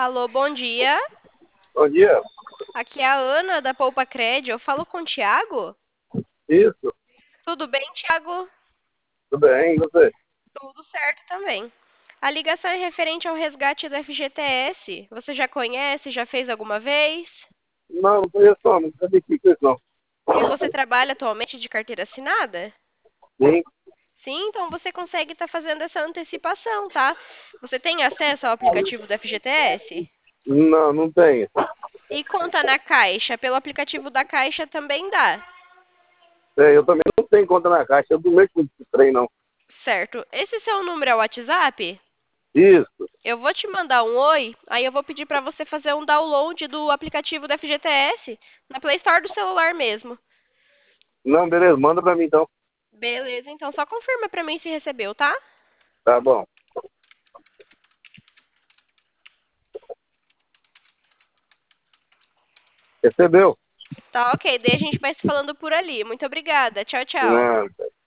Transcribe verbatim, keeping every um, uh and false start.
Alô, bom dia. Bom dia. Aqui é a Ana da Poupa Cred. Eu falo com o Thiago? Isso, Tudo bem, Thiago? tudo bem, e você? Tudo certo também. A ligação é referente ao resgate do F G T S. Você já conhece? Já fez alguma vez? Não, não conheço não, não sabia que isso não. E você trabalha atualmente de carteira assinada? Sim, Sim, então você consegue estar fazendo essa antecipação, tá? Você tem acesso ao aplicativo do F G T S? não, não tenho. E conta na Caixa. Pelo aplicativo da Caixa também dá. É, eu também não tenho conta na Caixa, eu não mexo com esse trem, não. Certo. Esse seu número é o WhatsApp? Isso. Eu vou te mandar um oi, aí eu vou pedir para você fazer um download do aplicativo da F G T S na Play Store do celular mesmo. Não, beleza, manda pra mim então. Beleza, então só confirma para mim se recebeu, tá? Tá bom. Recebeu? Tá, ok. Daí a gente vai se falando por ali. Muito obrigada. Tchau, tchau. Não.